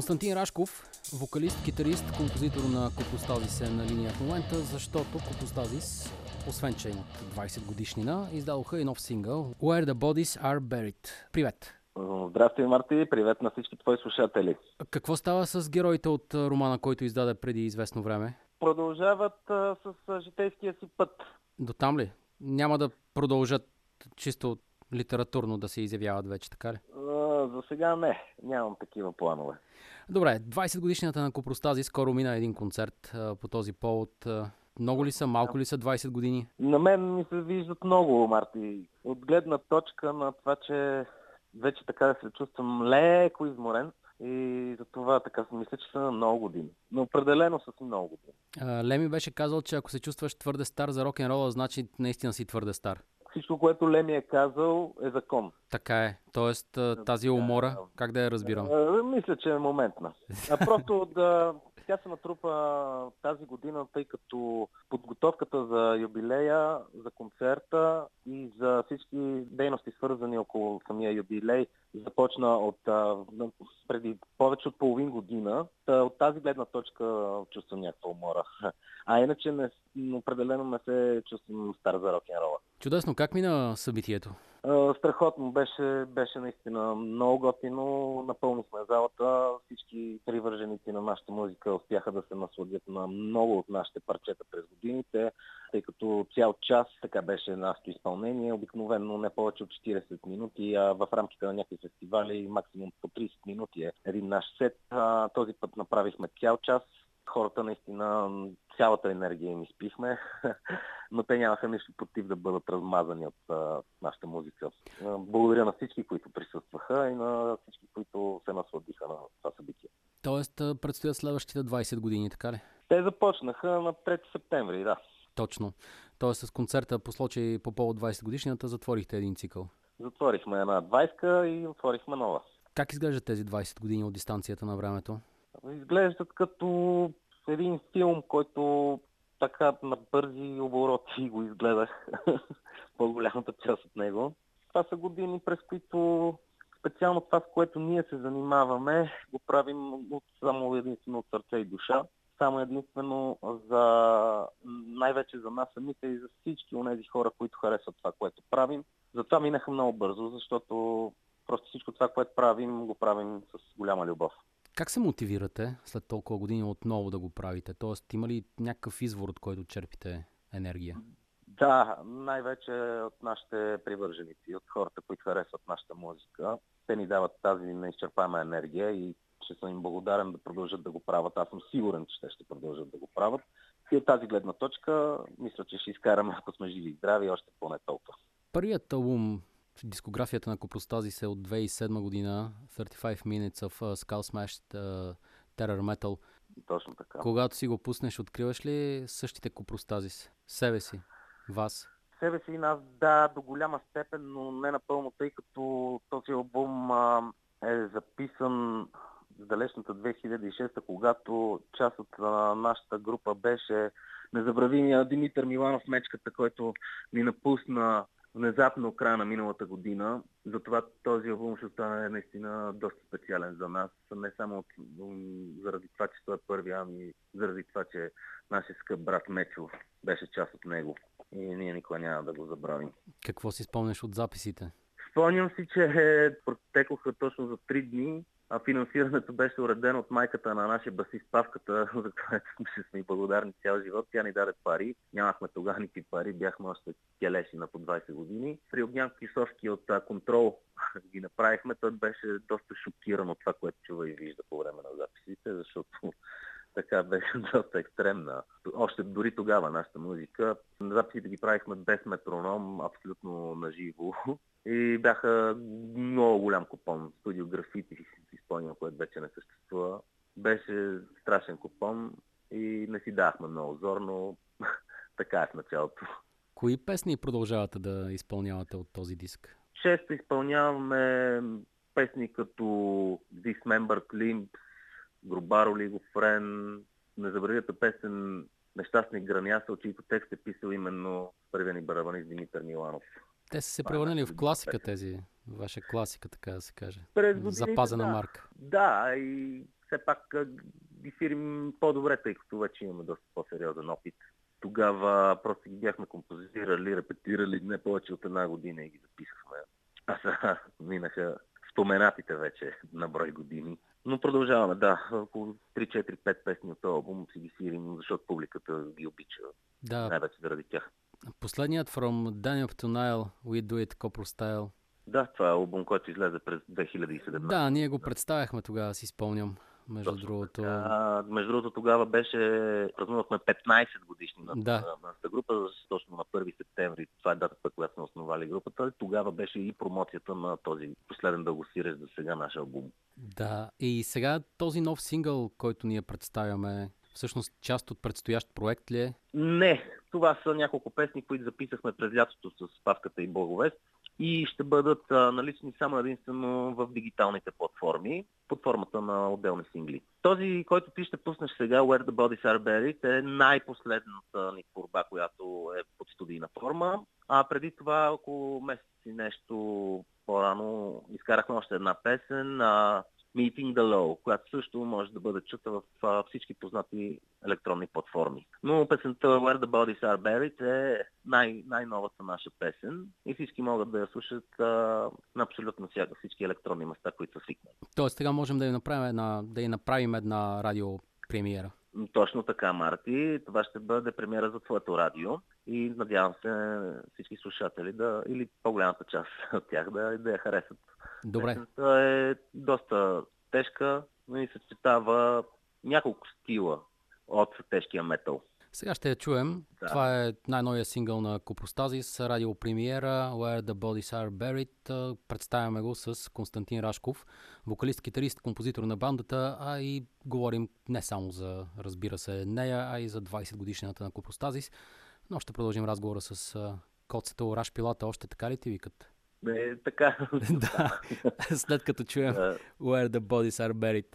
Константин Рашков, вокалист, китарист, композитор на Купостазис е на линия в момента, защото Купостазис, освен че имат 20 годишнина, издадоха и нов сингъл Where the Bodies Are Buried. Привет! Здрасти, Марти! Привет на всички твои слушатели! Какво става с героите от романа, който издаде преди известно време? Продължават с житейския си път. До там ли? Няма да продължат чисто литературно да се изявяват вече, така ли? За сега не. Нямам такива планове. Добре, 20 годишнината на Купостазис скоро мина един концерт по този повод. Много ли са, малко ли са 20 години? На мен ми се виждат много, Марти. От гледна точка на това, че вече така да се чувствам леко изморен и за това така си мисля, че са много години. Но определено са си много години. Леми беше казал, че ако се чувстваш твърде стар за рок-н-рола, значи наистина си твърде стар. Всичко, което Леми е казал, е закон. Така е. Тоест тази умора, как да я разбирам? Мисля, че е моментна. Просто тя се натрупа тази година, тъй като подготовката за юбилея, за концерта и за всички дейности, свързани около самия юбилей, започна от преди повече от половин година. От тази гледна точка чувствам някаква умора. А иначе определено не се чувствам стар за рок-н-рола. Чудесно. Как мина събитието? Страхотно. Беше наистина много готино. Напълнихме залата. Всички привърженици на нашата музика успяха да се насладят на много от нашите парчета през годините, тъй като цял час така беше нашето изпълнение. Обикновено не повече от 40 минути, а в рамките на някакви фестивали максимум по 30 минути е един наш сет. Този път направихме цял час. Хората наистина цялата енергия им изпихме, но те нямаха нищо против да бъдат размазани от нашата музика. Благодаря на всички, които присъстваха и на всички, които се насладиха на това събитие. Тоест предстоят следващите 20 години, така ли? Те започнаха на 3 септември, да. Точно. Тоест с концерта по случай по повод 20 годишнината затворихте един цикъл. Затворихме една 20-ка и отворихме нова. Как изглеждат тези 20 години от дистанцията на времето? Изглеждат като един филм, който така на бързи обороти го изгледах, по-голямата част от него. Това са години, през които специално това, с което ние се занимаваме, го правим само единствено от сърце и душа. Само единствено най-вече за нас самите и за всички онези хора, които харесват това, което правим. Затова минаха много бързо, защото просто всичко това, което правим, го правим с голяма любов. Как се мотивирате след толкова години отново да го правите? Тоест, има ли някакъв извор, от който черпите енергия? Да, най-вече от нашите привърженици, от хората, които харесват нашата музика. Те ни дават тази неизчерпаема енергия и ще съм им благодарен да продължат да го правят. Аз съм сигурен, че те ще продължат да го правят. И от тази гледна точка, мисля, че ще изкараме, ако сме живи и здрави, още поне толкова. Първият албум в дискографията на Купостазис е от 2007 година, 35 Minutes of Skull Smashed Terror Metal. Точно така. Когато си го пуснеш, откриваш ли същите Купостазис? Себе си? Вас? Себе си и нас, да, до голяма степен, но не напълно, тъй като този албум е записан в далечната 2006, когато част от нашата група беше незабравимия Димитър Миланов Мечката, който ни напусна внезапно края на миналата година. Затова този албум ще стане наистина доста специален за нас. Не само заради това, че той е първи, ами заради това, че нашия скъп брат Мечо беше част от него. И ние никога няма да го забравим. Какво си спомняш от записите? Спомням си, че протекоха точно за 3 дни, а финансирането беше уредено от майката на нашия басист Павката, за което ще сме благодарни цял живот. Тя ни даде пари. Нямахме тогава никакви пари, бяхме още келеши на по 20 години. При Огнян Кисовски от Контрол ги направихме. Той беше доста шокиран от това, което чува и вижда по време на записите, защото така беше доста екстремна. Още дори тогава нашата музика. Записите ги правихме без метроном, абсолютно наживо. И бяха много голям купон. Студио Графити, си спомням, което вече не съществува. Беше страшен купон и не си дахме много зор, но така е в началото. Кои песни продължавате да изпълнявате от този диск? Често изпълняваме песни като Dismembered Limbs, Грубаро Лигофрен, незабравимата песен Нещастни граняса, от чийто текст е писал именно първия ни барабанист Димитър Миланов. Те са се превърнали в класика тези, ваша класика, така да се каже. През годините, запазена да. марка. Да, и все пак ги фирим по-добре, тъй като вече имаме доста по-сериозен опит. Тогава просто ги бяхме композирали, репетирали не повече от една година и ги записахме. А сега минаха споменатите вече на брой години. Но продължаваме, да. Около 3-4-5 песни от този албум си ги сирим, защото публиката ги обича. Да. Най-вече заради тях. Последният From Danube to Nile, We Do It, Copro Style. Да, това е албум, който излезе през 2017. Да, ние го представяхме тогава, си спомням. Между другото, тогава празнувахме 15 годишни на нашата група, точно на 1 септември. Това е датата, която сме основали групата. Тогава беше и промоцията на този последен дългосирещ за сега наш албум. Да, и сега този нов сингъл, който ние представяме, всъщност част от предстоящ проект ли е? Не, това са няколко песни, които записахме през лятото с Павката и Благовест и ще бъдат налични само единствено в дигиталните платформи, под формата на отделни сингли. Този, който ти ще пуснеш сега, Where the Bodies Are Buried, е най-последната ни творба, която е под студийна форма. А преди това, около месец и нещо по-рано, изкарахме още една песен, Meeting the Low, която също може да бъде чута в всички познати електронни платформи. Но песента Where the Bodies Are Buried е най-новата наша песен и всички могат да я слушат на абсолютно всички електронни места, които са свикнали. Тоест сега можем да я направим една радиопремиера. Точно така, Марти. Това ще бъде премиера за твоето радио и надявам се всички слушатели или по-голямата част от тях да я харесат. Добре. Песента е доста тежка, но и съчетава няколко стила от тежкия метал. Сега ще я чуем. Да. Това е най-новия сингъл на Купостазис, радиопремиера Where the Bodies Are Buried. Представяме го с Константин Рашков, вокалист, китарист, композитор на бандата, а и говорим не само за, разбира се, нея, а и за 20 годишнината на Купостазис. Но ще продължим разговора с коцето Ораш Пилата. Още така ли ти викат? Така. Да, след като чуем Where the Bodies Are Buried.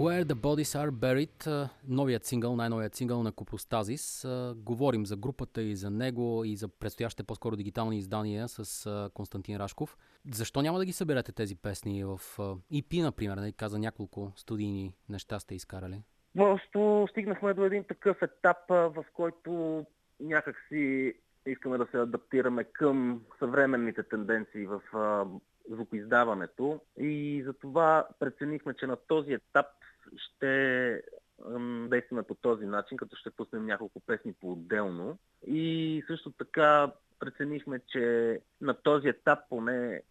Where the Bodies Are Buried, най-новият сингъл на Купостазис. Говорим за групата и за него и за предстоящите по-скоро дигитални издания с Константин Рашков. Защо няма да ги съберете тези песни в EP, например? Не каза, няколко студийни неща сте изкарали. Просто стигнахме до един такъв етап, в който някак си искаме да се адаптираме към съвременните тенденции в звукоиздаването и затова преценихме, че на този етап ще действаме по този начин, като ще пуснем няколко песни по-отделно. И също така преценихме, че на този етап поне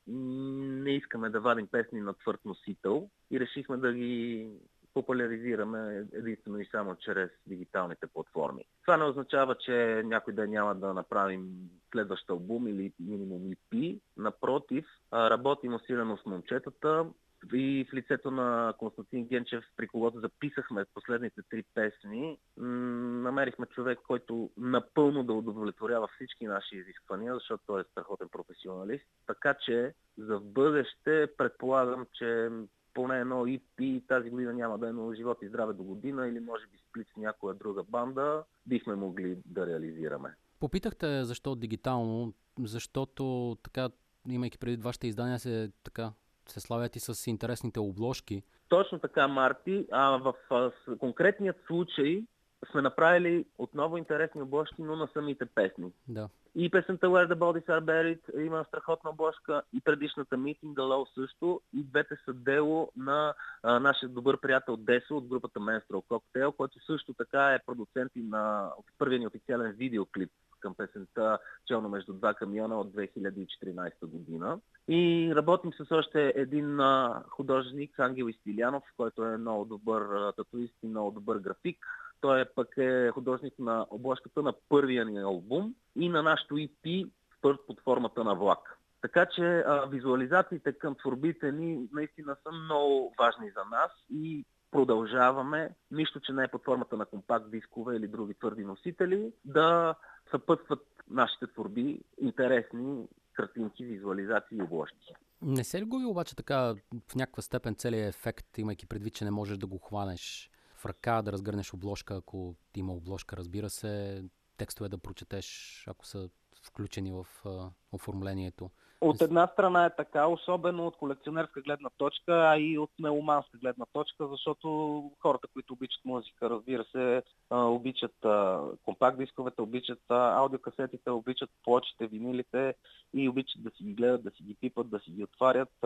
не искаме да вадим песни на твърд носител и решихме да ги популяризираме единствено и само чрез дигиталните платформи. Това не означава, че някой ден няма да направим следващ албум или минимум EP. Напротив, работим усилено с момчетата и в лицето на Константин Генчев, при когото записахме последните 3 песни, намерихме човек, който напълно да удовлетворява всички наши изисквания, защото той е страхотен професионалист. Така че за в бъдеще предполагам, че поне едно EP тази година няма да е, но живот и здраве до година или може би сплит с някоя друга банда, бихме могли да реализираме. Попитахте защо дигитално, защото така, имайки преди вашите издания, се славят и с интересните обложки. Точно така, Марти. В конкретният случай сме направили отново интересни обложки, но на самите песни. Да. И песента Where the Bodies Are Buried има страхотна обложка, и предишната Meeting the Law също, и двете са дело на нашия добър приятел Десо от групата Menstrual Cocktail, който също така е продуцент и на първия ни официален видеоклип към песента "Челно между два камиона" от 2014 година. И работим с още един художник, Ангел Истилянов, който е много добър татуист и много добър график. Той пък е художник на обложката на първия ни албум и на нашото EP под формата на влак. Така че визуализациите към творбите ни наистина са много важни за нас и продължаваме, нищо, че не е под формата на компакт дискове или други твърди носители, да съпътстват нашите творби интересни картинки, визуализации и обложки. Не се ли губи обаче така в някаква степен целият ефект, имайки предвид, че не можеш да го хванеш в ръка, да разгърнеш обложка, ако има обложка, разбира се, текстове да прочетеш, ако са включени в оформлението? От една страна е така, особено от колекционерска гледна точка, а и от меломанска гледна точка, защото хората, които обичат музика, разбира се, обичат компакт дисковете, обичат аудиокасетите, обичат плочите, винилите и обичат да си ги гледат, да си ги пипат, да си ги отварят.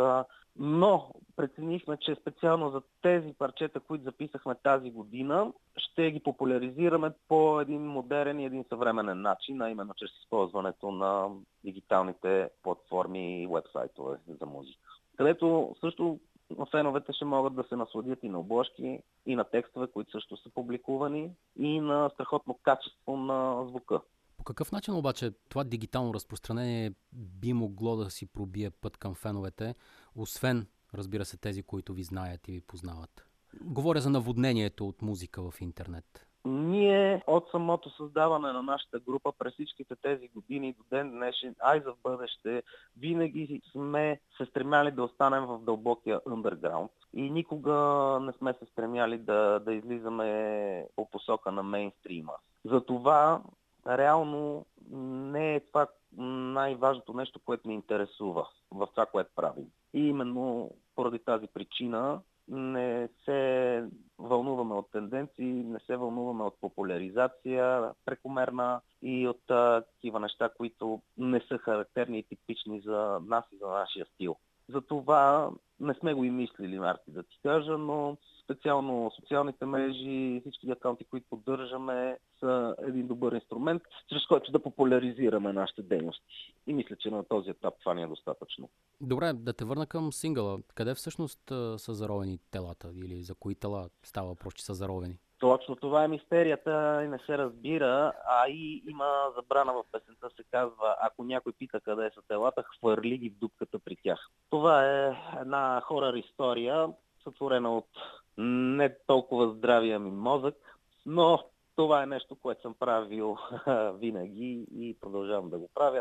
Но преценихме, че специално за тези парчета, които записахме тази година, ще ги популяризираме по един модерен и един съвременен начин, а именно чрез използването на дигиталните платформи и уебсайтове за музика. Където също феновете ще могат да се насладят и на обложки, и на текстове, които също са публикувани, и на страхотно качество на звука. По какъв начин обаче това дигитално разпространение би могло да си пробие път към феновете, освен, разбира се, тези, които ви знаят и ви познават? Говоря за наводнението от музика в интернет. Ние от самото създаване на нашата група през всичките тези години до ден днешен, а и за бъдеще, винаги сме се стремяли да останем в дълбокия underground и никога не сме се стремяли да излизаме по посока на мейнстрима. Затова реално не е това най-важното нещо, което ни интересува в това, което правим. И именно поради тази причина не се вълнуваме от тенденции, не се вълнуваме от популяризация прекомерна и от такива неща, които не са характерни и типични за нас и за нашия стил. Затова не сме го и мислили, Марти, да ти кажа, но специално социалните мрежи, всички акаунти, които поддържаме, са един добър инструмент, чрез който да популяризираме нашите дейности. И мисля, че на този етап това ни е достатъчно. Добре, да те върна към сингъла. Къде всъщност са заровени телата или за кои тела става въпрос, че са заровени? Точно това е мистерията и не се разбира, а и има забрана в песента, се казва: ако някой пита къде са телата, хвърли ги в дупката при тях. Това е една хорър история, сътворена от не толкова здравия ми мозък, но това е нещо, което съм правил винаги и продължавам да го правя.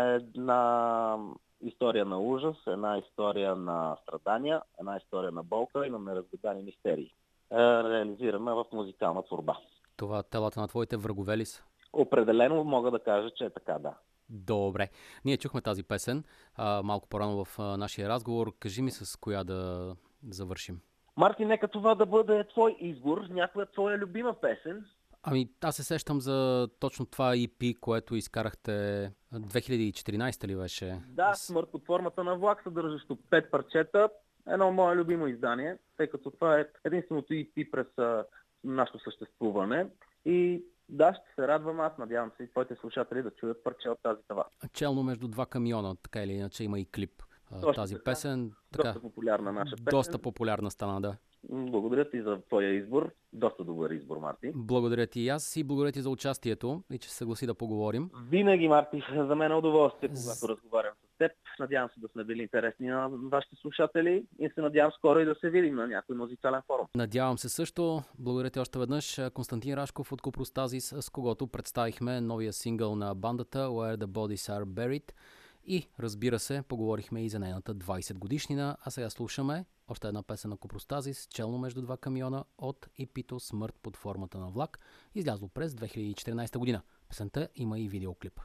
Една история на ужас, една история на страдания, една история на болка и на неразгадани мистерии. реализирана в музикална творба. Това телата на твоите врагове ли са? Определено мога да кажа, че е така, да. Добре. Ние чухме тази песен малко по-рано в нашия разговор. Кажи ми с коя да завършим. Марти, нека това да бъде твой избор, някоя твоя любима песен. Ами, аз се сещам за точно това EP, което изкарахте 2014 ли беше? Да, Смърт под формата на влак, съдържащо 5 парчета. Едно мое любимо издание, тъй като това е единственото EP през нашето съществуване. И да, ще се радвам аз, надявам се и твоите слушатели да чуят парче от тази това. Челно между два камиона, така или иначе има и клип. Тази песен. Доста популярна наша песен. Доста популярна стана, да. Благодаря ти за твоя избор. Доста добър избор, Марти. Благодаря ти и аз и благодаря ти за участието и че се съгласи да поговорим. Винаги, Марти, за мен е удоволствие, когато разговарям с теб. Надявам се да сме били интересни на вашите слушатели и се надявам скоро и да се видим на някой музикален форум. Надявам се също. Благодаря ти още веднъж. Константин Рашков от Купростазис, с когото представихме новия сингъл на бандата Where the Bodies Are Buried. И, разбира се, поговорихме и за нейната 20 годишнина, а сега слушаме още една песен на Купростазис, Челно между два камиона от EP-то Смърт под формата на влак, излязло през 2014 година. Песента има и видеоклип.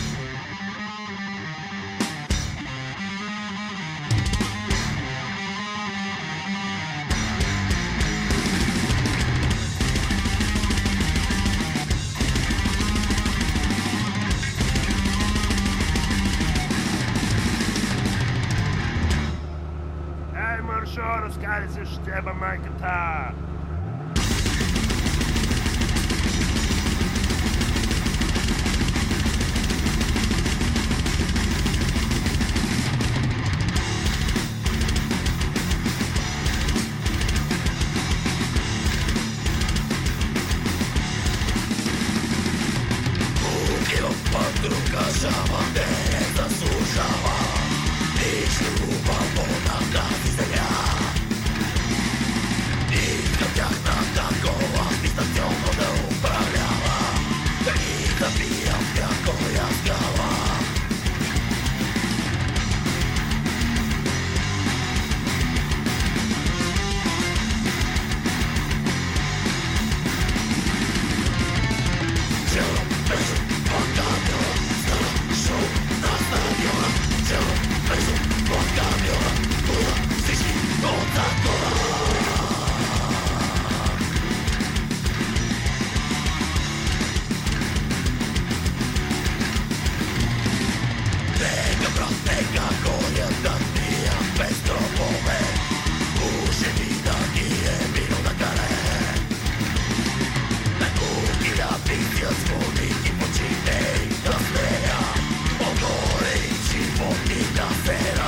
Разкари се ще тебе, майката! Убил подруга, жава, не заслужава. Лишь любовь на тази земя. Тяхната кола дистанционно да управлява и да бия всякоя скала. Чело между два камиона, стана шоу на стадиона. Чело между два камиона, куда всички от закона. Нека ходят да пия без тропове. Уже ми да ги е вино на каре. На куки да пият своди и почите и да смея. Отгоре и животните афера.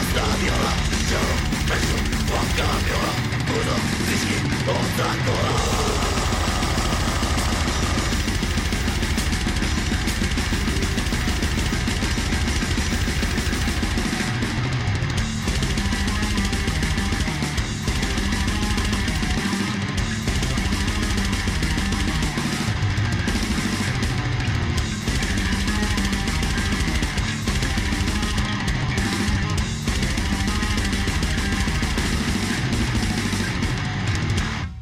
Cambio, uno, dischi, otra cosa.